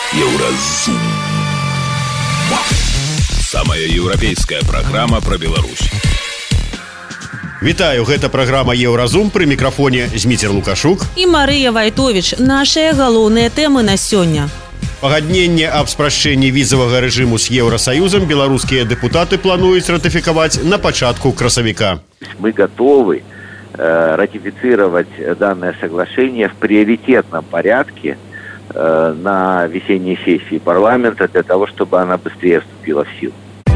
Еўразум. Самая еўрапейская праграма пра Беларусь. Вітаю, гэта праграма Еўразум, пры мікрафоне Зміцер Лукашук і Марыя Вайтовіч. Нашыя галоўныя тэмы на сёння. Пагадненне аб спрашчэнні візавага рэжыму з Еўрасаюзам беларускія дэпутаты плануюць ратыфікаваць на пачатку красавіка. Мы готовы ратифицировать данное соглашение в приоритетном порядке на весенней сессии парламента для того, чтобы она быстрее вступила в силу.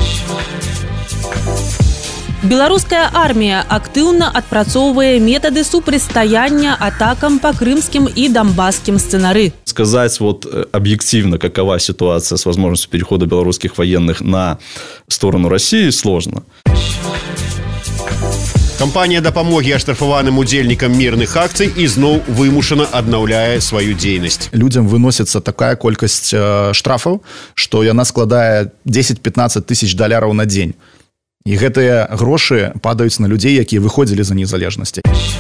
Беларуская армія актыўна адпрацоўвае метады супрацьстаяння атакам по крымским и донбасским сценары. Сказать объективно, какова ситуация с возможностью перехода белорусских военных на сторону России, сложно. Кампанія дапамогі аштрафаваным удзельнікам мірных акцый ізноў вымушана аднаўляе сваю дзейнасць. Людзям выносіцца такая колькасць штрафаў, што яна складае 10-15 тысяч даляраў на дзень. І гэтыя грошы падаюць на людзей, якія выходзілі за незалежнасці.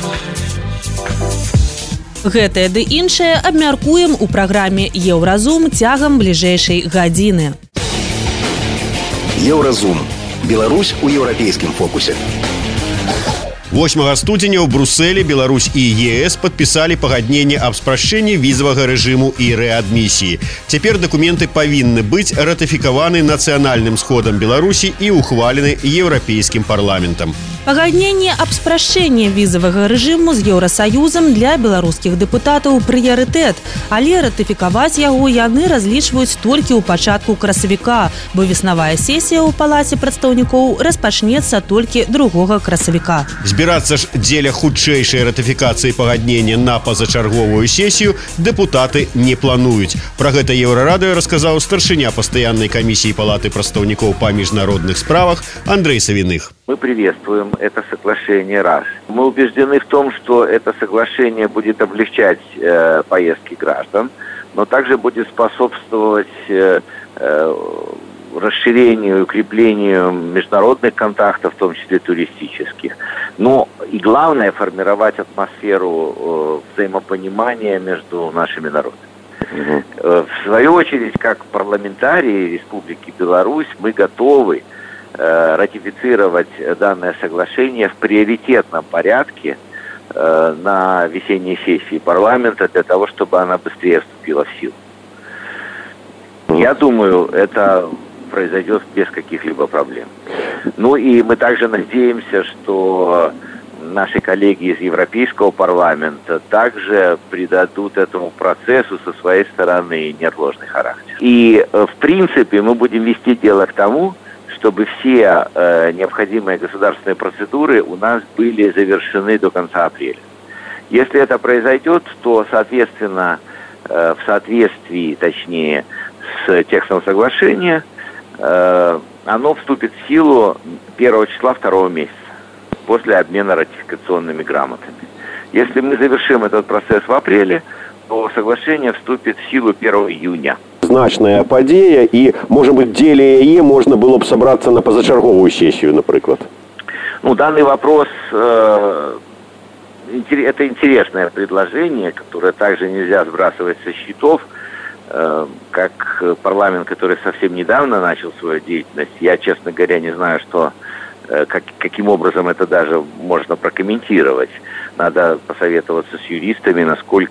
Гэтае ды іншае абмяркуем у праграме Еўразум цягам бліжэйшай гадзіны. Еўразум. Беларусь у еўрапейскім фокусе. 8 студзеня ў Брусэлі Беларусь і ЕС падпісалі пагадненне аб спрашчэнні візавага рэжыму і рэадмісіі. Цяпер дакументы павінны быць ратыфікаваны нацыянальным сходам Беларусі і ухвалены еўрапейскім парламентам. Пагадненне аб спрашчэнні візавага рэжыму з Еўрасаюзам для беларускіх дэпутатаў прыярытэт, але ратыфікаваць яго яны разлічваюць толькі ў пачатку красавіка, бо веснавая сесія ў палаце прадстаўнікоў распачнецца толькі 2 красавіка. Збірацца ж дзеля хутчэйшай ратыфікацыі пагаднення на пазачарговую сесію дэпутаты не плануюць. Пра гэта Еўрарадыё расказаў старшыня пастаяннай камісіі палаты прадстаўнікоў па міжнародных справах Андрей Савиных. Мы приветствуем это соглашение раз. Мы убеждены в том, что это соглашение будет облегчать поездки граждан, но также будет способствовать расширению и укреплению международных контактов, в том числе туристических. Но и главное, формировать атмосферу взаимопонимания между нашими народами. В свою очередь, как парламентарии Республики Беларусь, мы готовы ратифицировать данное соглашение в приоритетном порядке на весенней сессии парламента для того, чтобы она быстрее вступила в силу. Я думаю, это произойдет без каких-либо проблем. Ну и мы также надеемся, что наши коллеги из Европейского парламента также придадут этому процессу со своей стороны неотложный характер. И в принципе мы будем вести дело к тому, чтобы все необходимые государственные процедуры у нас были завершены до конца апреля. Если это произойдет, то, соответственно, в соответствии, точнее, с текстом соглашения, оно вступит в силу 1 числа 2 месяца, после обмена ратификационными грамотами. Если мы завершим этот процесс в апреле, то соглашение вступит в силу 1 июня. Значная падзея, і, може бути, дзеля яе можна было б собраться на позачерговую сессию, например? Ну, данный вопрос, это интересное предложение, которое также нельзя сбрасывать со счетов, как парламент, который совсем недавно начал свою деятельность. Я, честно говоря, не знаю, каким образом это даже можно прокомментировать. Надо посоветоваться с юристами,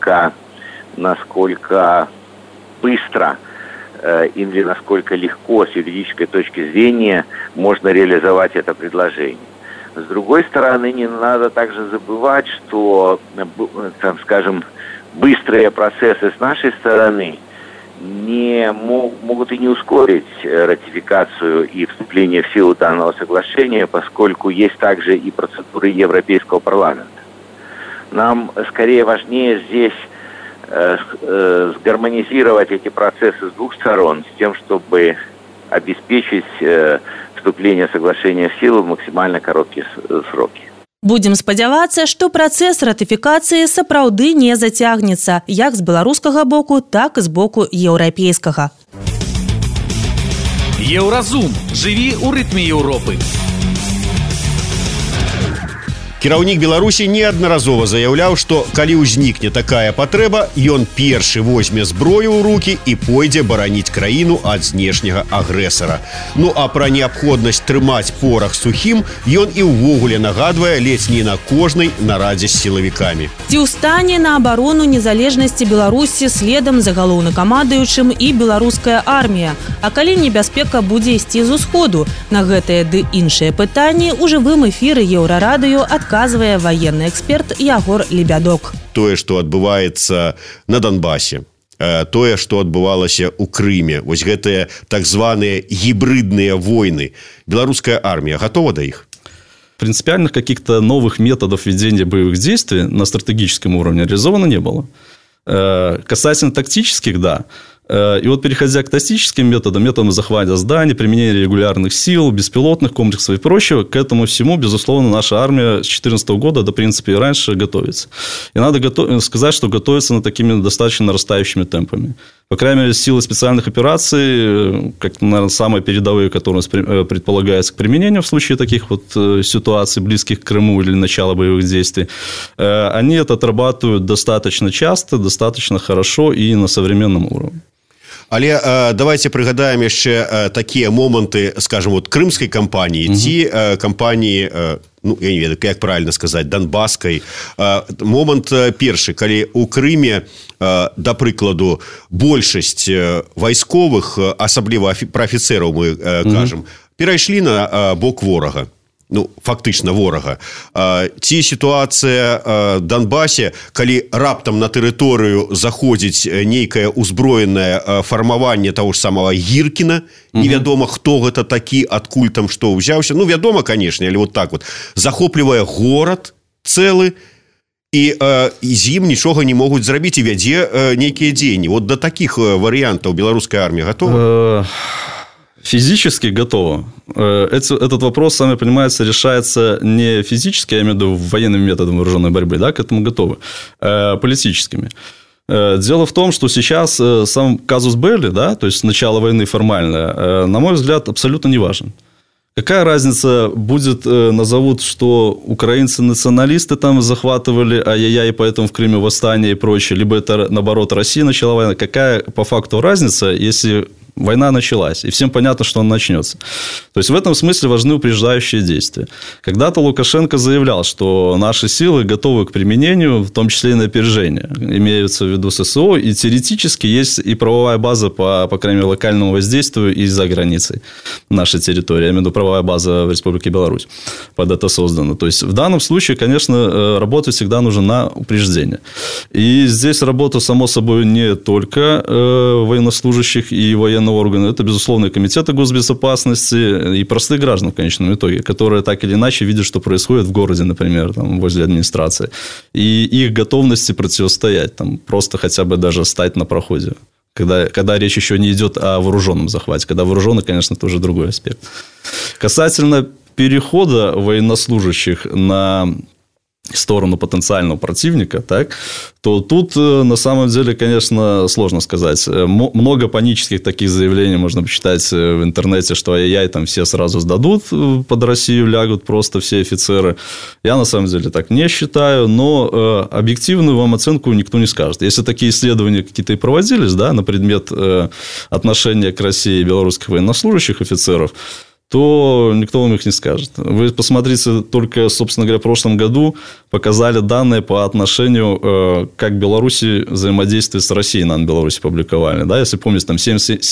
насколько быстро или насколько легко с юридической точки зрения можно реализовать это предложение. С другой стороны, не надо также забывать, что, скажем, быстрые процессы с нашей стороны могут и не ускорить ратификацию и вступление в силу данного соглашения, поскольку есть также и процедуры Европейского парламента. Нам скорее важнее здесь сгармонизировать эти процессы с двух сторон, с тем, чтобы обеспечить вступление соглашения в силу в максимально короткие сроки. Будем спадзявацца, што працэс ратыфікацыі сапраўды не зацягнецца, як з беларускага боку, так і з боку еўрапейскага. Еўразум. Жыві ў рытме Еўропы. Кіраўнік Беларусі неаднаразова заяўляў, што калі ўзнікне такая патрэба, ён першы возьме зброю ў рукі і пойдзе бараніць краіну ад знешняга агрэсара. Ну а пра неабходнасць трымаць порах сухім ён і ўвогуле нагадвае ледзь не на кожнай нарадзе з сілавікамі. Ці ўстане на абарону незалежнасці Беларусі следам за галоўнакамандуючым і беларуская армія? А калі небяспека будзе ісці з усходу? На гэтыя ды іншыя пытанні ў жывым эфіры Еўрарадыё адказвае военны эксперт Ягор Лебядок. Тое, што адбываецца на Донбасе, тое, што адбывалася ў Крыме, вось гэтыя так званыя гібридныя войны, беларуская армія готова да іх? Принципиальных каких-то новых методов ведения боевых действий на стратегическом уровне реализовано не было. Касательно тактических, да. И вот переходя к тактическим методам захвата зданий, применения регулярных сил, беспилотных комплексов и прочего, к этому всему, безусловно, наша армия с 2014 года, да, в принципе, и раньше готовится. И надо сказать, что готовится такими достаточно нарастающими темпами. По крайней мере, силы специальных операций, как, наверное, самые передовые, которые предполагаются к применению в случае таких вот ситуаций, близких к Крыму или начала боевых действий, они это отрабатывают достаточно часто, достаточно хорошо и на современном уровне. Але давайте прыгадаем яшчэ такія моманты, скажем, вот крымскай кампаніі ці кампаніі, ну, я не ведаю, як правильно сказаць, донбасскай. Момант першы, калі ў Крыме, да прыкладу, большасць вайсковых, асабліва пра афіцэраў мы кажам, перайшлі на бок ворага. Ну, фактычна ворага. Ці сітуацыя Донбасе, калі раптам на тэрыторыю заходзіць нейкае ўзброенае фармаванне таго ж самого Гіркіна, невядома, хто гэта такі, адкуль там што ўзяўся. Ну, вядома, канешне, але вот так вот. Захоплівае горад цэлы, і з ім нічога не могуць зрабіць і вядзе нейкія дзеянні. Вот да такіх варыянтаў беларуская армія готова? Физически готово. Этот вопрос, сами понимаете, решается не физически, я имею в виду военными методами вооруженной борьбы, да, к этому готовы, политическими. Дело в том, что сейчас сам казус белли, да, то есть начало войны формально, на мой взгляд, абсолютно не важен. Какая разница будет, назовут, что украинцы-националисты там захватывали, ай-яй-яй, и поэтому в Крыме восстание и прочее, либо это, наоборот, Россия начала войну. Какая по факту разница, если война началась, и всем понятно, что она начнется. То есть, в этом смысле важны упреждающие действия. Когда-то Лукашенко заявлял, что наши силы готовы к применению, в том числе и на опережение. Имеется в виду ССО, и теоретически есть и правовая база по крайней мере, локальному воздействию и за границей нашей территории. Я имею в виду правовая база в Республике Беларусь под это создана. То есть, в данном случае, конечно, работать всегда нужно на упреждение. И здесь работа, само собой, не только военнослужащих и военных органы, это, безусловно, и комитеты госбезопасности, и простых граждан в конечном итоге, которые так или иначе видят, что происходит в городе, например, там, возле администрации, и их готовности противостоять, там, просто хотя бы даже стать на проходе. Когда речь еще не идет о вооруженном захвате. Когда вооруженный, конечно, это уже другой аспект. Касательно перехода военнослужащих на сторону потенциального противника, так, то тут на самом деле, конечно, сложно сказать. Много панических таких заявлений можно почитать в интернете, что ай-яй, там все сразу сдадут, под Россию лягут просто все офицеры. Я на самом деле так не считаю, но объективную вам оценку никто не скажет. Если такие исследования какие-то и проводились, да, на предмет отношения к России белорусских военнослужащих офицеров, то никто вам их не скажет. Вы посмотрите, только, собственно говоря, в прошлом году показали данные по отношению, как Беларуси взаимодействует с Россией, на Беларуси публиковали. Да? Если помните, там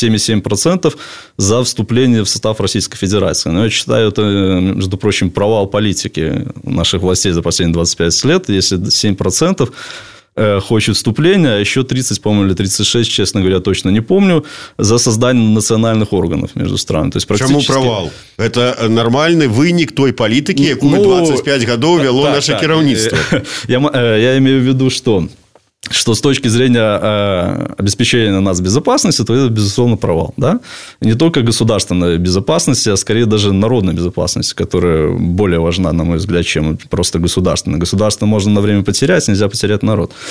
77% за вступление в состав Российской Федерации. Но я считаю, это, между прочим, провал политики наших властей за последние 25 лет. Если 7% хочет вступления, а еще 30, по-моему, или 36, честно говоря, точно не помню, за создание национальных органов между странами. То есть, практически... Почему провал? Это нормальный вынік той политики, якую 25 годов вело наше кіраўніцтва. Я имею в виду, что с точки зрения обеспечения нацбезопасности, то это, безусловно, провал. Да? Не только государственной безопасности, а скорее даже народной безопасности, которая более важна, на мой взгляд, чем просто государственная. Государство можно на время потерять, нельзя потерять народ.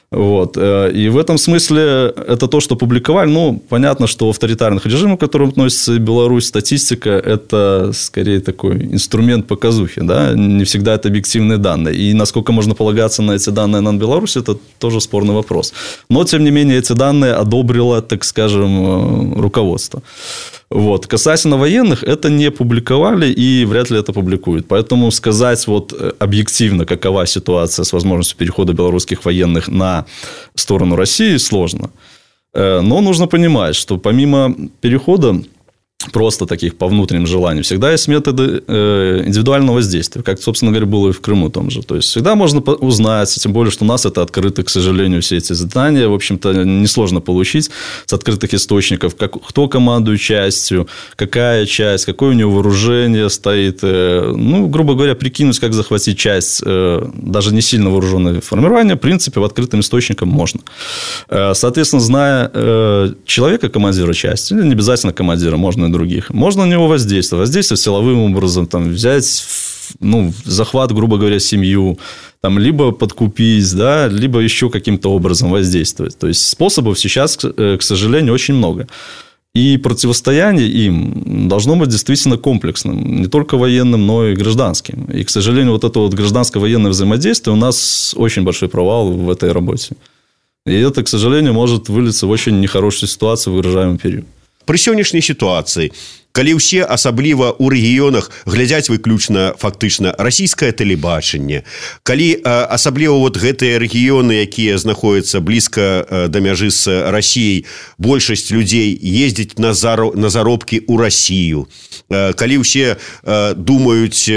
Вот. И в этом смысле это то, что публиковали. Ну, понятно, что в авторитарных режимах, к которым относится Беларусь, статистика – это скорее такой инструмент показухи. Да? Не всегда это объективные данные. И насколько можно полагаться на эти данные на Беларусь, это тоже спорный вопрос. Но, тем не менее, эти данные одобрило, так скажем, руководство. Вот. Касательно военных, это не публиковали и вряд ли это публикуют. Поэтому сказать вот объективно, какова ситуация с возможностью перехода белорусских военных на сторону России, сложно. Но нужно понимать, что помимо перехода просто таких по внутренним желаниям, всегда есть методы индивидуального воздействия, как, собственно говоря, было и в Крыму том же. То есть, всегда можно узнать, тем более, что у нас это открыто, к сожалению, все эти задания, в общем-то, несложно получить с открытых источников, кто командует частью, какая часть, какое у него вооружение стоит. Ну, грубо говоря, прикинуть, как захватить часть, даже не сильно вооруженное формирование, в принципе, в открытым источникам можно. Соответственно, зная человека, командира части, не обязательно командира, можно и других. Можно на него воздействовать. Воздействовать силовым образом, там, взять, ну, захват, грубо говоря, семью, там, либо подкупить, да, либо еще каким-то образом воздействовать. То есть, способов сейчас, к сожалению, очень много. И противостояние им должно быть действительно комплексным. Не только военным, но и гражданским. И, к сожалению, вот это вот гражданско-военное взаимодействие у нас очень большой провал в этой работе. И это, к сожалению, может вылиться в очень нехорошую ситуацию в выражаемый период. Пры сённяшняй сітуацыі, калі ўсе, асабліва ў рэгіёнах, глядзяць выключна фактычна расійскае тэлебачанне, калі асабліва вот гэтыя рэгіёны, якія знаходзяцца блізка да мяжы з Расіяй, большасць людзей ездзіць на заробкі ў Расію, калі ўсе думаюць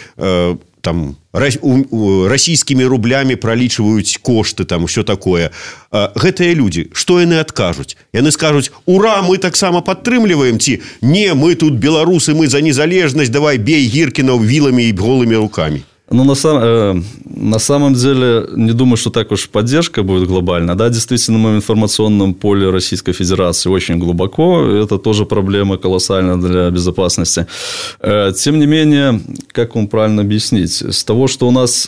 там расійскімі рублямі пралічваюць кошты, там ўсё такое. Гэтыя людзі, што яны адкажуць? Яны скажуць: ура, мы таксама падтрымліваем, ці не, мы тут беларусы, мы за незалежнасць, давай бей Гіркінаў віламі і голымі рукамі. Ну, на самом деле, не думаю, что так уж поддержка будет глобальная. Да, действительно, мы в информационном поле Российской Федерации очень глубоко. Это тоже проблема колоссальная для безопасности. Тем не менее, как вам правильно объяснить? С того, что у нас...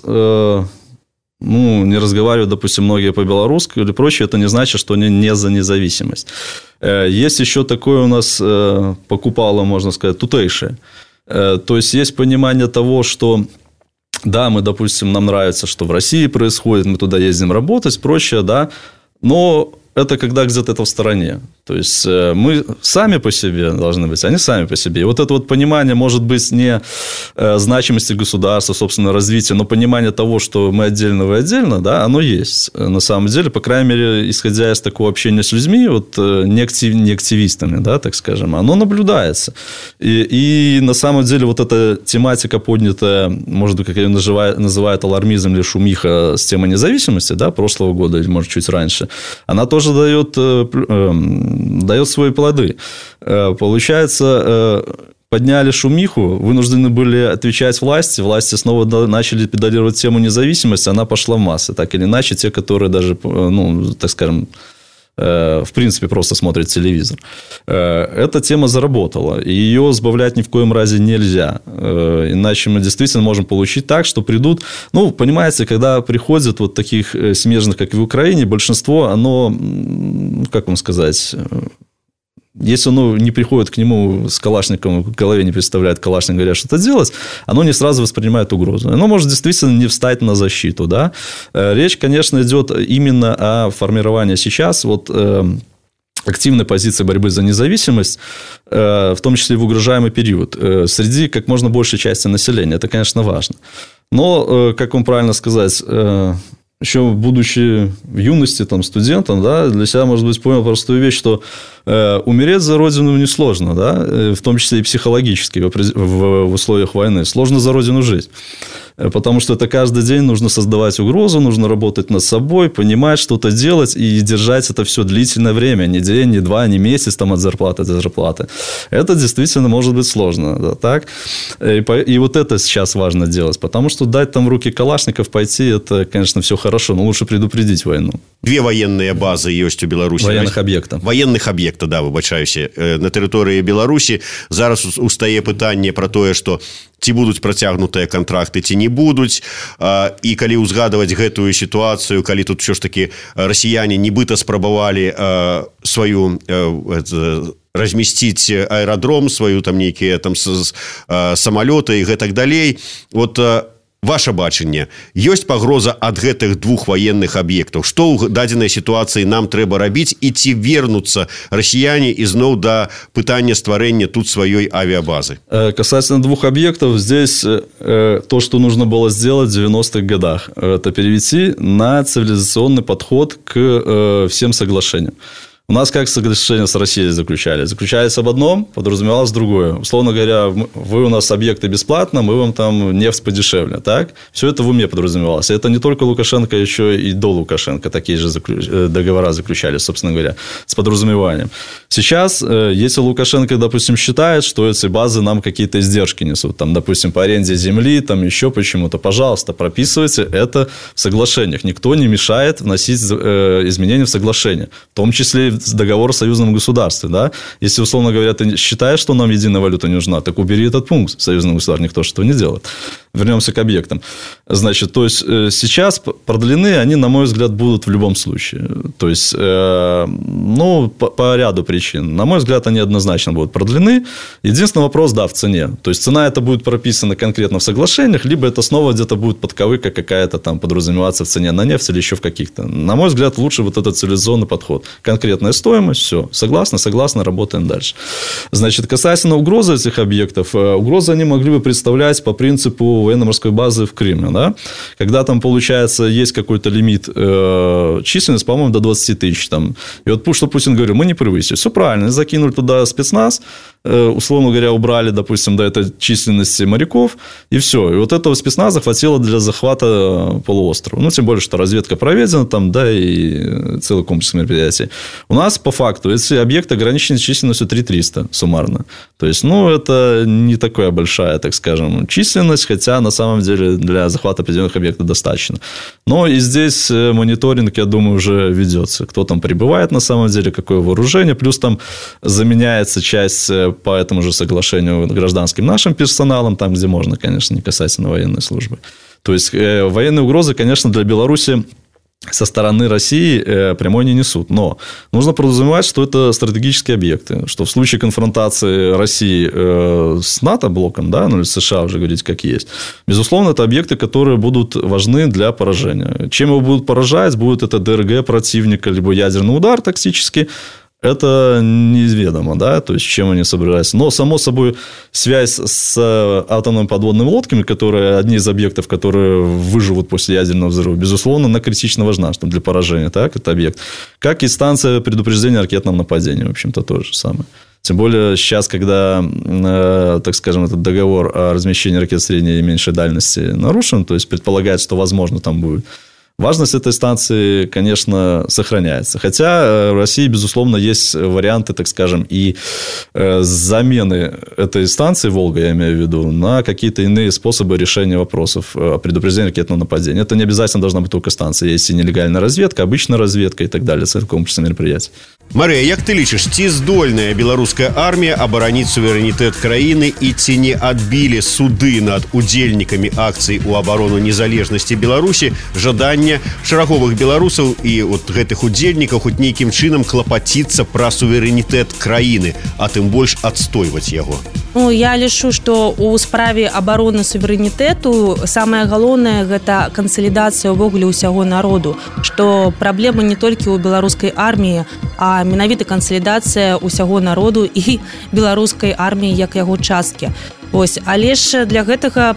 ну, не разговаривают, допустим, многие по-белорусски или прочее, это не значит, что они не за независимость. Есть еще такое у нас покупало, можно сказать, тутейшее. То есть, есть понимание того, что... Да, мы, допустим, нам нравится, что в России происходит, мы туда ездим работать, прочее, да, но это когда где-то это в стороне. То есть, мы сами по себе должны быть, они сами по себе. И вот это вот понимание, может быть, не значимости государства, собственно, развития, но понимание того, что мы отдельно, вы отдельно, да, оно есть. На самом деле, по крайней мере, исходя из такого общения с людьми, вот не активистами, да, так скажем, оно наблюдается. И на самом деле, вот эта тематика поднятая, может быть, как ее называют алармизм или шумиха с темой независимости, да, прошлого года или, может, чуть раньше, она тоже дает свои плоды. Получается, подняли шумиху, вынуждены были отвечать власти снова начали педалировать тему независимости, она пошла в массы. Так или иначе, те, которые даже, ну, так скажем, в принципе, просто смотрят телевизор. Эта тема заработала, и ее сбавлять ни в коем разе нельзя. Иначе мы действительно можем получить так, что придут... Ну, понимаете, когда приходят вот таких смежных, как и в Украине, большинство, оно, как вам сказать... Если оно не приходит к нему с калашником, в голове не представляет калашник, говорят, что-то делать, оно не сразу воспринимает угрозу. Оно может действительно не встать на защиту. Да? Речь, конечно, идет именно о формировании сейчас вот, активной позиции борьбы за независимость, в том числе и в угрожаемый период, среди как можно большей части населения. Это, конечно, важно. Но, как вам правильно сказать... Еще будучи в юности там, студентом, да, для себя, может быть, понял простую вещь, что умереть за родину несложно, да, в том числе и психологически в условиях войны. Сложно за родину жить. Потому что это каждый день нужно создавать угрозу, нужно работать над собой, понимать, что-то делать и держать это все длительное время. Не день, не два, не месяц там, от зарплаты до зарплаты. Это действительно может быть сложно. Да, так? И вот это сейчас важно делать. Потому что дать там в руки калашников пойти, это, конечно, все хорошо, но лучше предупредить войну. 2 военные базы есть у Беларуси. Военных объектов. Военных объектов. аб'екта, да, выбачаюся, на тэрыторыі Беларусі. Зараз устае пытанне пра тое, што ці будуць працягнутыя кантракты, ці не будуць. І калі ўзгадваць гэтую сітуацыю, калі тут ўсё ж такі расіяне нібыта спрабавалі сваю размясціць аэрадром, сваю там нейкія там самалёты і гэтак далей. Вот ваше бачанне, ёсць пагроза ад гэтых двух ваенных аб'ектаў? Што ў дадзенай сітуацыі нам трэба рабіць, і ці вернуцца расіяне ізноў да пытання стварэння тут сваёй авиабазы? Касательно двух объектов, здесь то, что нужно было сделать в 90-х годах, это перевести на цивилизационный подход к всем соглашениям. У нас как соглашения с Россией заключались? Заключались об одном, подразумевалось другое. Условно говоря, вы у нас объекты бесплатно, мы вам там нефть подешевле. Так? Все это в уме подразумевалось. И это не только Лукашенко, еще и до Лукашенко такие же договора заключались, собственно говоря, с подразумеванием. Сейчас, если Лукашенко, допустим, считает, что эти базы нам какие-то издержки несут, там, допустим, по аренде земли, там еще почему-то, пожалуйста, прописывайте это в соглашениях. Никто не мешает вносить изменения в соглашение, в том числе договор о союзном государстве, да? Если, условно говоря, ты считаешь, что нам единая валюта не нужна, так убери этот пункт в союзном государстве, никто что не делает. Вернемся к объектам. Значит, то есть, сейчас продлены они, на мой взгляд, будут в любом случае. То есть, по ряду причин. На мой взгляд, они однозначно будут продлены. Единственный вопрос, да, в цене. То есть, цена это будет прописана конкретно в соглашениях, либо это снова где-то будет подковыка какая-то там подразумеваться в цене на нефть или еще в каких-то. На мой взгляд, лучше вот этот цивилизационный подход. Конкретная стоимость, все. Согласны, работаем дальше. Значит, касательно угрозы этих объектов, угрозы они могли бы представлять по принципу военно-морской базы в Крыме, да? Когда там, получается, есть какой-то лимит численности, по-моему, до 20 тысяч. Там. И вот что Путин говорил, мы не превысили. Все правильно, закинули туда спецназ, условно говоря, убрали, допустим, до этой численности моряков, и все. И вот этого спецназа хватило для захвата полуострова. Тем более, что разведка проведена там, да, и целый комплекс мероприятий. У нас, по факту, эти объекты ограничены численностью 3300 суммарно. То есть, это не такая большая, так скажем, численность, хотя, на самом деле, для захвата определенных объектов достаточно. Но и здесь мониторинг, я думаю, уже ведется. Кто там прибывает, на самом деле, какое вооружение. Плюс там заменяется часть по этому же соглашению гражданским нашим персоналом, там, где можно, конечно, не касательно военной службы. То есть, военные угрозы, конечно, для Беларуси со стороны России прямой не несут. Но нужно подразумевать, что это стратегические объекты. Что в случае конфронтации России с НАТО-блоком, да, или США уже говорить как есть, безусловно, это объекты, которые будут важны для поражения. Чем его будут поражать? Будет это ДРГ противника, либо ядерный удар токсический. Это неизведомо, да, то есть, чем они собираются. Но, само собой, связь с атомными подводными лодками, которые одни из объектов, которые выживут после ядерного взрыва, безусловно, она критично важна, что для поражения, так, это объект. Как и станция предупреждения о ракетном нападении, в общем-то, то же самое. Тем более, сейчас, когда, так скажем, этот договор о размещении ракет средней и меньшей дальности нарушен, то есть, предполагается, что, возможно, там будет. Важность этой станции, конечно, сохраняется. Хотя в России, безусловно, есть варианты, так скажем, и замены этой станции, Волга, я имею в виду, на какие-то иные способы решения вопросов предупреждения ракетного нападения. Это не обязательно должна быть только станция. Есть и нелегальная разведка, обычная разведка и так далее. Это комплекс мероприятий. Мария, як ты лічыш, ці здольная беларуская армія абараніць суверэнітэт краіны і ці не адбілі суды над удзельнікамі акцый у абарону незалежнасці Беларусі жаданне шараговых беларусаў і от гэтых удзельнікаў хоць нейкім чынам клапаціцца пра суверэнітэт краіны, а тым больш адстойваць яго? Я лічу, што ў справе абароны суверэнітэту самае галоўнае гэта кансалідацыя ўвогуле ўсяго народу, што праблема не толькі ў беларускай арміі, а менавіта кансалідацыя ўсяго народу і беларускай арміі як яго часткі. Але ж для гэтага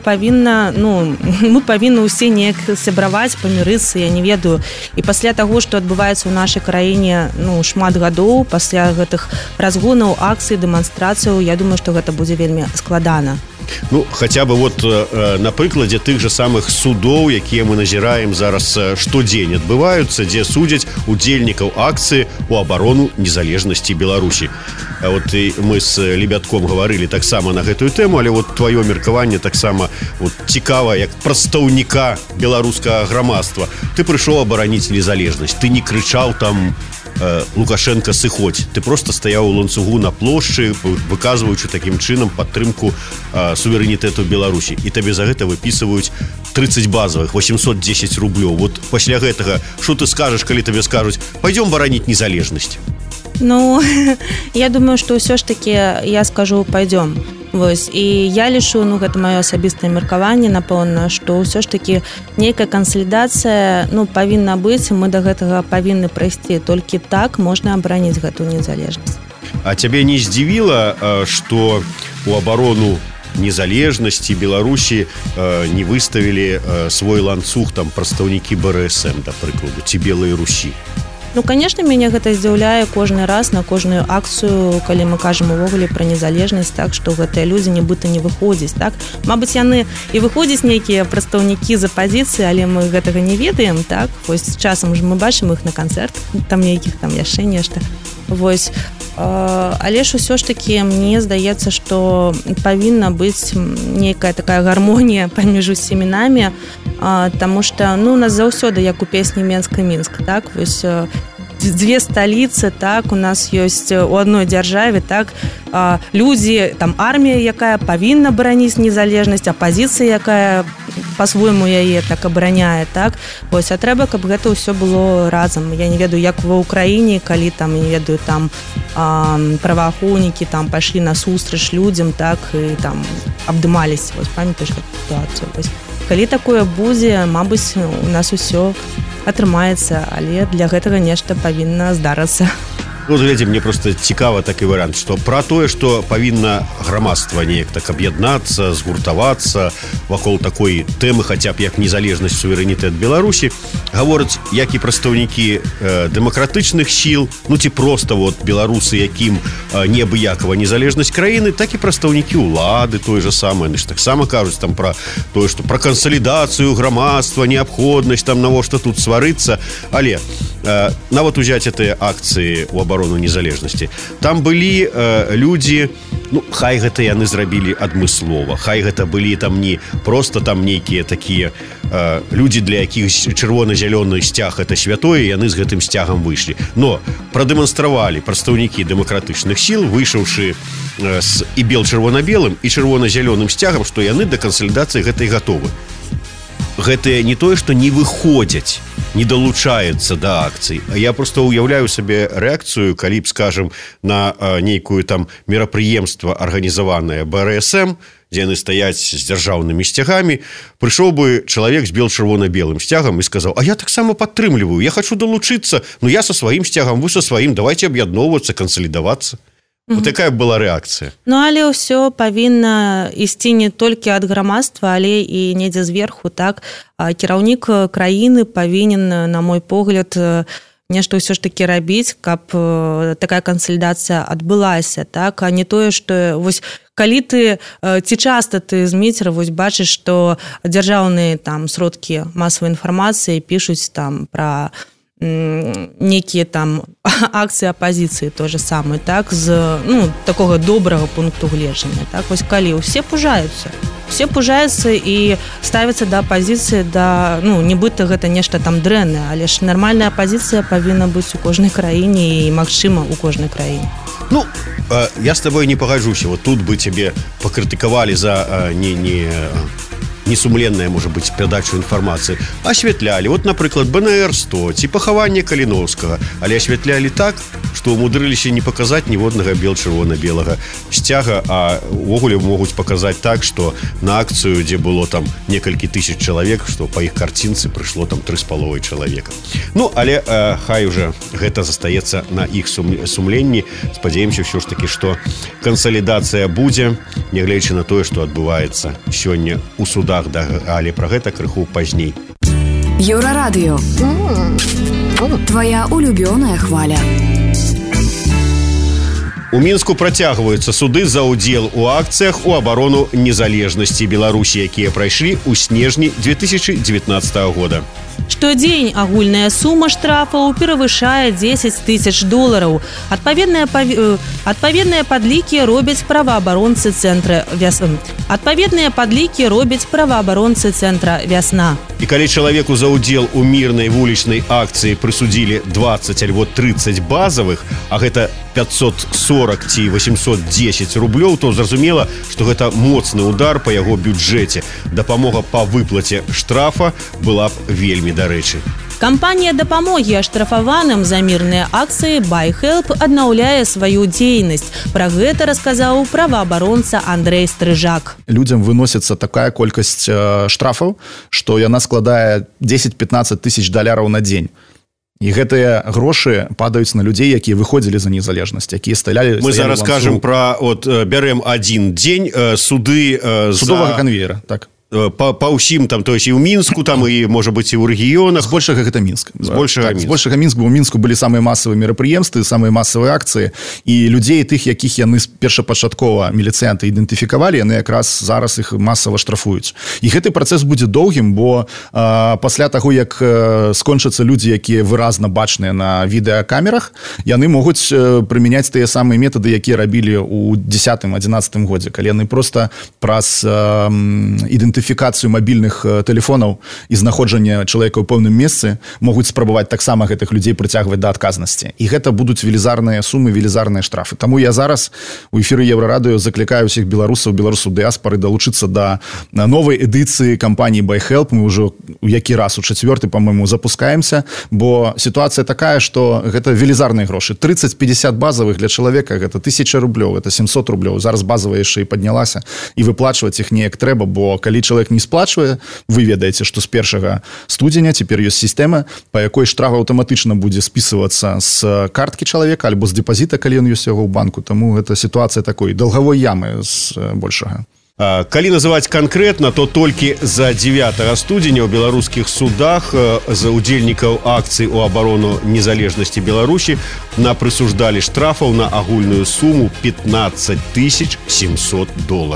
мы павінны ўсе неяк сябраваць, памірыцца, я не ведаю. І пасля таго, што адбываецца ў нашай краіне шмат гадоў, пасля гэтых разгонаў, акцый, дэманстрацыяў, я думаю, што гэта будзе вельмі складана. Хотя бы вот на прыкладзе тых же самых судоў, якія мы назіраем зараз штодзень адбываюцца, дзе судзяць удзельнікаў акцыі у абарону незалежнасці Беларусі. Вот мы с Лебятком гаварылі таксама на гэтую тэму, але вот твоё меркаванне таксама цікава, як прадстаўніка беларускага грамадства. Ты прыйшоў абараніць незалежнасць, ты не крычаў там Лукашенко сыходзь. Ты просто стаяў у ланцугу на плошчы, выказваючы такім чынам падтрымку суверэнітэту Беларусі. І табе за гэта выпісваюць 30 базовых, 810 рублёў. Вот пасля гэтага, што ты скажаш, калі табе скажуць: пойдём бараніць незалежнасць? Ну, я думаю, што ўсё ж таки я скажу пойдём. Вось. І я лішу, гэта маё асабістае меркаванне, напэўна, што ўсё ж таки нейкая кансалідацыя, павінна быць, мы да гэтага павінны прайсці. Толькі так можна абараніць гэтую незалежнасць. А цябе не здзівіла, што у абарону незалежнасці Беларусі не выставілі свой ланцуг там прадстаўнікі БРСМ, да прыкладу, ці Белай Русі? Конечно, мяне гэта здзіўляе кожны раз на кожную акцыю, калі мы кажам увогуле пра незалежнасць, так, што гэтыя людзі нібыта не выходзяць, так. Мабыць, яны і выходзяць нейкія прадстаўнікі з апазіцыі, але мы гэтага не ведаем, так. Вось часам ж мы бачым іх на канцэртах, там нейкіх там яшчэ нешта. Вось. Але ж усё ж такі мне здаецца, што павінна быць нейкая такая гармонія паміж усімі намі, таму што у нас заўсёды, як у песні Менск і Мінск, так, вось дзве сталіцы, так, у нас ёсць у адной дзяржаве, так, людзі, там армія, якая павінна бараніць незалежнасць, апазіцыя, якая па-свойму яе так абараняе, так. Вось, а трэба, каб гэта ўсё было разам. Я не ведаю, як ва Ўкраіне, калі там, не ведаю, там праваахоўнікі там пайшлі насустрач людзям, так, і там абдымаліся. Вось, памятаеш гэту сітуацыю? Вось. Калі такое будзе, мабыць, у нас усё атрымаецца, але для гэтага нешта павінна здарыцца. Глядзі, мне просто цікава такі варыянт, што пра тое, што павінна грамадства неяк так аб'яднацца, згуртавацца вакол такой тэмы, хаця б як незалежнасць, суверэнітэт Беларусі, гавораць як і прадстаўнікі дэмакратычных сіл, ці проста беларусы, якім неабыякава незалежнасць краіны, так і прадстаўнікі ўлады той же самае. Яны ж таксама кажуць там пра тое, што пра кансалідацыю грамадства, неабходнасць там навошта тут сварыцца, але нават узяць гэтыя акцыі ў абарону незалежнасці. Там былі людзі, хай гэта яны зрабілі адмыслова, хай гэта былі там не просто там нейкія такія людзі, для якіх чырвона-зялёны сцяг это святое, яны з гэтым сцягам выйшлі. Но прадэманстравалі прадстаўнікі дэмакратычных сіл, выйшаўшы з і бел-чырвона-белым, і чырвона-зялёным сцягам, што яны да кансалідацыі гэтай гатовы. Гэтыя не тое, што не выходзяць, не далучаецца да акцый. Я просто уяўляю сабе рэакцыю, калі б, скажем, на нейкую там мерапрыемства арганізаванае БРСМ, дзе яны стаяць з дзяржаўнымі сцягамі, прыйшоў бы чалавек з бел-чырвона-белым сцягам і сказаў: а я таксама падтрымліваю, я хочу далучыцца, я са сваім сцягам, вы са сваім, давайте аб'ядноўвацца, кансалідавацца. Вот такая была рэакцыя. Але ўсё павінна ісці не толькі ад грамадства, але і недзе зверху, так. Кіраўнік краіны павінен, на мой погляд, нешта ўсё ж такі рабіць, каб такая кансалідацыя адбылася, так, а не тое, што вось калі ты, ці часта ты з міцера вось бачыш, што дзяржаўныя там сродкі масавай інфармацыі пішуць там пра некія там акцыі апазіцыі то же самае, так, з такога добрага пункту гледжання, так. Вось калі ўсе пужаюцца і ставяцца да апазіцыі, да, нібыта гэта нешта там дрэннае, але ж нармальная апазіцыя павінна быць у кожнай краіне і магчыма у кожнай краіне. Я з табой не пагаджуся. Вот тут бы цябе пакрытыкавалі за несумленная, может быть, перадачу інфармацыі, асвятлялі. Вот, напрыклад, БНР-100 ці пахаванне Каліноўскага, але асвятлялі так, што ўмудрыліся не паказаць ніводнага бел-чырвона-белага сцяга, а ўвогуле могуць паказаць так, што на акцыю, дзе было там некалькі тысяч чалавек, што па іх карцінцы прыйшло там 3,5 чалавека. Але хай уже гэта застаецца на іх сумленні. Спадзяемся ўсё ж такі, што кансалідацыя будзе, нягледзячы на тое, што адбываецца сёння ў судах, але пра гэта крыху пазней. Еўрарадыё. Твоя улюбёная хваля. У Мінску працягваюцца суды за ўдзел у акцыях у абарону незалежнасці Беларусі, якія прайшлі ў снежні 2019 года. Штодзень агульная сума штрафаў перавышае $10 000. Адпаведныя падлікі робяць праваабаронцы цэнтра «Вясна». І калі чалавеку за ўдзел у мірнай вулічнай акцыі прысудзілі 20 альбо 30 базавых, а гэта 540 ці 810 рублёў, то зразумела, што гэта моцны удар па яго бюджэце. Дапамога па выплаце штрафа была б вельмі дарэчы. Кампанія дапамогі аштрафаваным за мірныя акцыі BuyHelp аднаўляе сваю дзейнасць. Пра гэта расказаў праваабаронца Андрэй Стрыжак. Людзям выносіцца такая колькасць штрафаў, што яна складае 10-15 тысяч долараў на дзень. І гэтыя грошы падаюць на людзей, якія выходзілі за незалежнасць, якія сталялі... Мы зараз кажам пра... бярэм адзін дзень суды... Судовага канвеера, так. Па ўсім там, то есть і ў Мінску там, і можа быць і ў рэгіёнах. Збольшага гэта Мінск. Збольшага Мінск, бо ў Мінску былі самыя масавыя мерапрыемствы, самыя масавыя акцыі, і людзей тых, якіх яны першапачаткова міліцыянты ідэнтыфікавалі, яны якраз зараз іх масава штрафуюць. І гэты працэс будзе доўгім, бо пасля таго, як скончацца людзі, якія выразна бачныя на відэакамерах, яны могуць прымяняць тыя самыя метады, якія рабілі ў 10-11 годзе, калі яны проста праз ідэнтыфікацыю мабільных тэлефонаў і знаходжання чалавека ў пэўным месцы могуць спрабаваць таксама гэтых людзей прыцягваць да адказнасці. І гэта будуць велізарныя сумы, велізарныя штрафы. Таму я зараз у эфіры Еўрарадыё заклікаю ўсіх беларусаў дыяспары далучыцца да новай эдыцыі кампаніі BuyHelp. Мы ўжо у які раз, у 4-й, па-мойму, запускаемся, бо сітуацыя такая, што гэта велізарныя грошы. 30-50 базавых для чалавека, гэта 1000 рублёў, гэта 700 рублёў. Зараз базавая яшчэ і паднялася, і выплачваць іх неяк трэба, бо калі чалавек не сплачвае, вы ведаеце, што з 1 студзеня цяпер ёсць сістэма, па якой штраф аўтаматычна будзе спісывацца з карткі чалавека альбо з дэпазіта, калі ён ёсць яго ў банку. Таму гэта сітуацыя такой долгавой ямы з большага. Калі называць канкрэтна, то толькі за 9 студзеня ў беларускіх судах за ўдзельнікаў акцый у абарону незалежнасці Беларусі напрысуждалі штрафаў на агульную суму $15 700.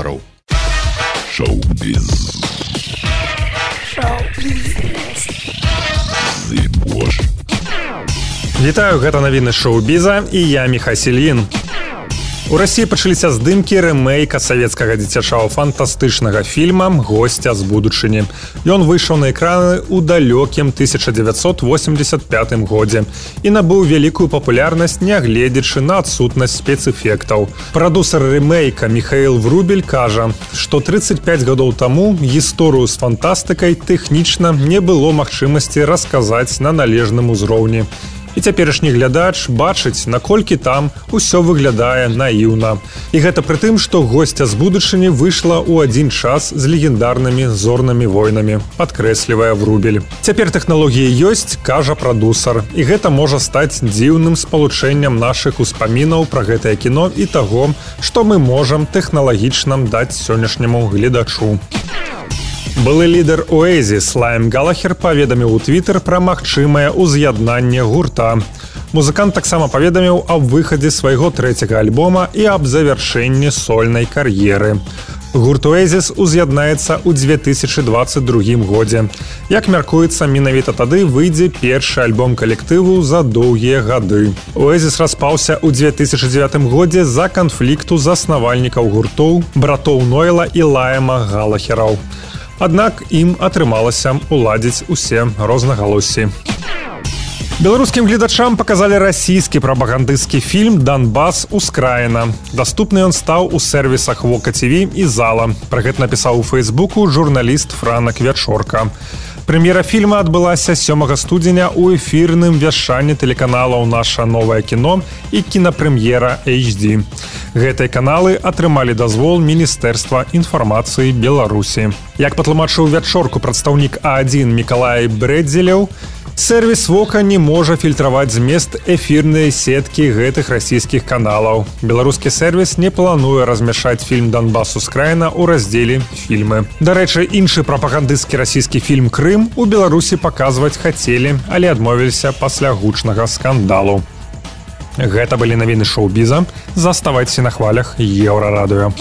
Шоу-біз. Вітаю, гэта навіны шоу-біза і я Міхась Ільін. У Расіі пачаліся здымкі рэмейка савецкага дзіцячага фантастычнага фільма «Госця з будучыні». Ён выйшаў на экраны ў далёкім 1985 годзе і набыў вялікую папулярнасць, нягледзячы на адсутнасць спецэфектаў. Прадусер рэмейка Міхаіл Врубель кажа, што 35 гадоў таму гісторыю з фантастыкай тэхнічна не было магчымасці расказаць на належным узроўні. І цяперашні глядач бачыць, наколькі там усё выглядае наіўна. І гэта пры тым, што «Госця з будучыні» выйшла ў адзін час з легендарнымі зорнымі войнамі, падкрэслівае Врубель. Цяпер тэхналогіі ёсць, кажа прадусер, і гэта можа стаць дзіўным спалучэннем нашых успамінаў пра гэтае кіно і таго, што мы можам тэхналагічна даць сённяшняму гледачу. Былы лідар Оэзіс Лайм Галахер паведаміў у Твіттер пра магчымае ўз'яднанне гурта. Музыкант таксама паведаміў аб выхадзе свайго 3-го альбома і аб завяршэнні сольнай кар'еры. Гурт Оэзіс уз'яднаецца ў 2022 годзе. Як мяркуецца, менавіта тады выйдзе першы альбом калектыву за доўгія гады. Оэзіс распаўся ў 2009 годзе з-за канфлікту заснавальнікаў гуртоў братоў Нойла і Лайма Галахераў. Аднак ім атрымалася уладзіць усе рознагалоссі. Беларускім гледачам паказалі расійскі прапагандысцкі фільм «Донбас. Ускраіна». Даступны ён стаў у сервісах Вока ТВ і Зала. Пра гэта напісаў у Фейсбуку журналіст Франак Вячорка. Прэм'ера фільма адбылася 7 студзеня ў эфірным вяшчанні тэлеканалаў «Наша новае кіно» і кінапрэм'ера HD. Гэтыя каналы атрымалі дазвол Міністэрства інфармацыі Беларусі. Як патлумачыў Вячорку прадстаўнік А1 Мікалай Брэдзелеў, сервіс Вока не можа фільтраваць змест эфірнай сеткі гэтых расійскіх каналаў. Беларускі сервіс не плануе размяшчаць фільм «Донбас. Ускраіна» ў раздзеле «Фільмы». Дарэчы, іншы прапагандысцкі расійскі фільм «Крым» у Беларусі паказваць хацелі, але адмовіліся пасля гучнага скандалу. Гэта былі навіны шоу-біза. Заставайцеся на хвалях Еўрарадыё.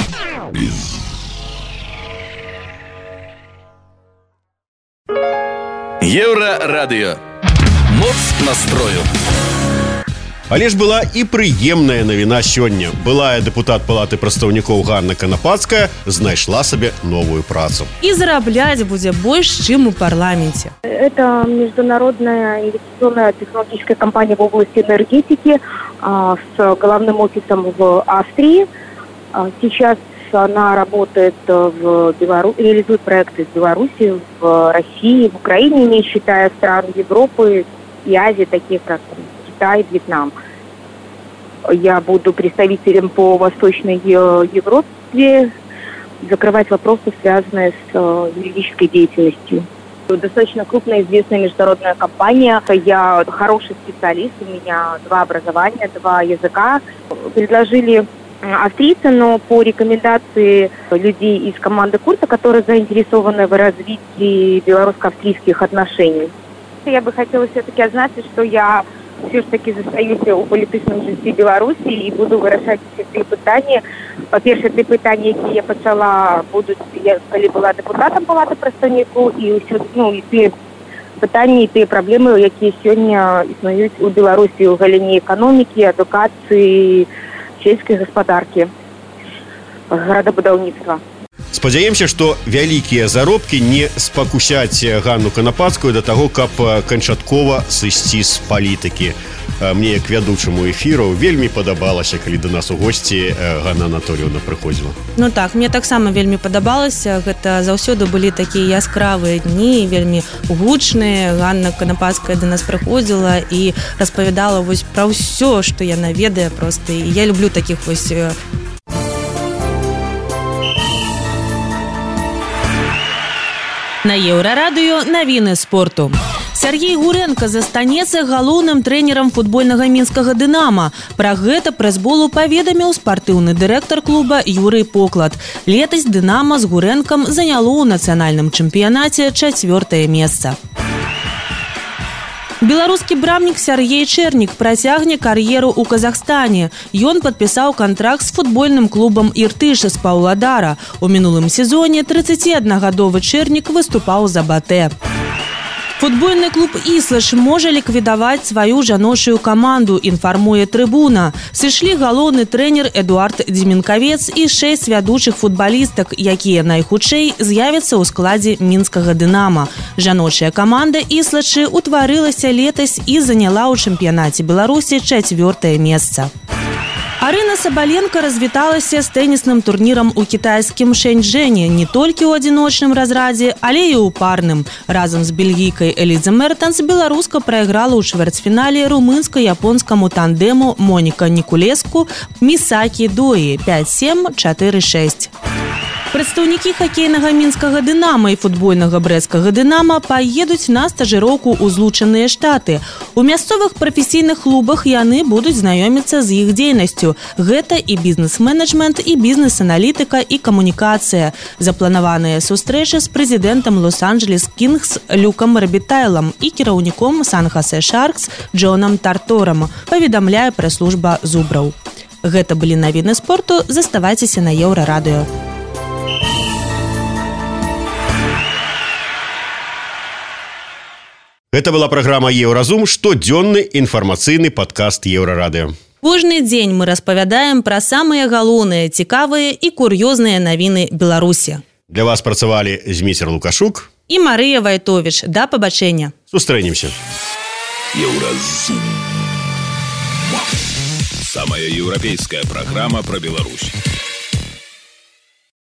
Еўрарадыё. Моц настрою. Але ж была і прыемная навіна сёння. Былая дэпутат палаты прадстаўнікоў Ганна Канапацкая знайшла сабе новую працу. І зарабляць будзе больш, чым у парламенце. Это международная инвестиционная технологическая компания в области энергетики с головным офисом в Австрии. Сейчас она работает в Беларуси, реализует проекты в Беларуси, в России, в Украине, не считая стран Европы и Азии, таких как Китай, Вьетнам. Я буду представителем по Восточной Европе, закрывать вопросы, связанные с юридической деятельностью. Достаточно крупная, известная международная компания. Я хороший специалист, у меня 2 образования, 2 языка. Предложили австрийцы, но по рекомендации людей из команды Курта, которые заинтересованы в развитии белорусско-австрийских отношений. Я бы хотела все-таки отзначить, что я все ж таки застаюся у політичному житті Білорусі і буду вирішати всі ці питання. По-перше, ті питання, які я почала, будуть, коли була депутатом Палати представників, і ті питання, і ті проблеми, які сьогодні існують у Білорусі у галині економіки, адукації, сільської господарки, градабудаўніцтва. Спадзяемся, што вялікія заробкі не спакусяць Ганну Канапацкую да таго, каб канчаткова сысці з палітыкі. Мне, як вядучаму эфіру, вельмі падабалася, калі да нас у госці Ганна Анатольевна прыходзіла. Ну так, мне таксама вельмі падабалася. Гэта заўсёды былі такія яскравыя дні, вельмі гучныя. Ганна Канапацкая да нас прыходзіла і распавядала вось пра ўсё, што яна ведае проста. І я люблю такіх вось... На Еўрарадыё навіны спорту. Сергей Гуренко застанецца галоўным трэнерам футбольнага мінскага «Дынама». Пра гэта прэс-болу паведаміў спартыўны дырэктар клуба Юрый Поклад. Летась «Дынама» з Гурэнкам заняло ў нацыянальным чэмпіянаце 4-е месца. Беларускі брамнік Сергей Чэрнік працягне кар'еру ў Казахстане. Ён падпісаў кантракт з футбольным клубам «Іртыш» з Паўладара. У мінулым сезоне 31-гадовы Чэрнік выступаў за «Батэ». Футбольны клуб «Іслаш» можа ліквідаваць сваю жаночую каманду, інфармуе «Трыбуна». Сышлі галоўны трэнер Эдуард Дзімінкавец і 6 вядучых футбалістак, якія найхутчэй з'явяцца ў складзе мінскага «Дынама». Жаночая каманда «Іслашы» утварылася летась і заняла ў чэмпіянаце Беларусі 4-е месца. Арына Сабаленко развіталася з тэнісным турнірам у кітайскім Шэньчжэне не толькі ў адзіночным разрадзе, але і ў парным. Разам з бельгійкай Элідзе Мертанс беларуска прайграла ў чвэрцьфінале румынска-японскаму тандэму Моніка Нікулеску Місакі Доі 5-7, 4-6. Прадстаўнікі хакейнага мінскага «Дынама» і футбольнага брэсцкага «Дынама» паедуць на стажыроўку ў Злучаныя Штаты. У мясцовых прафесійных клубах яны будуць знаёміцца з іх дзейнасцю. Гэта і бізнес-менеджмент, і бізнес-аналітыка, і камунікацыя. Запланаваныя сустрэчы з прэзідэнтам Лос-Анджелес Кінгс Люкам Рабітайлам і кіраўніком Сан-Хасе Шаркс Джонам Тарторам, паведамляе прэс-служба Зубраў. Гэта былі навіны спорту. Заставайцеся на Еўрарадыё. Гэта была праграма «Еўразум», штодзённы інфармацыйны падкаст Еўрарадыё. Кожны дзень мы распавядаем пра самыя галоўныя, цікавыя і кур'ёзныя навіны Беларусі. Для вас працавалі Зміцер Лукашук і Марыя Вайтовіч. Да пабачэння. Сустрэнемся. Еўразум. Самая еўрапейская праграма пра Беларусь.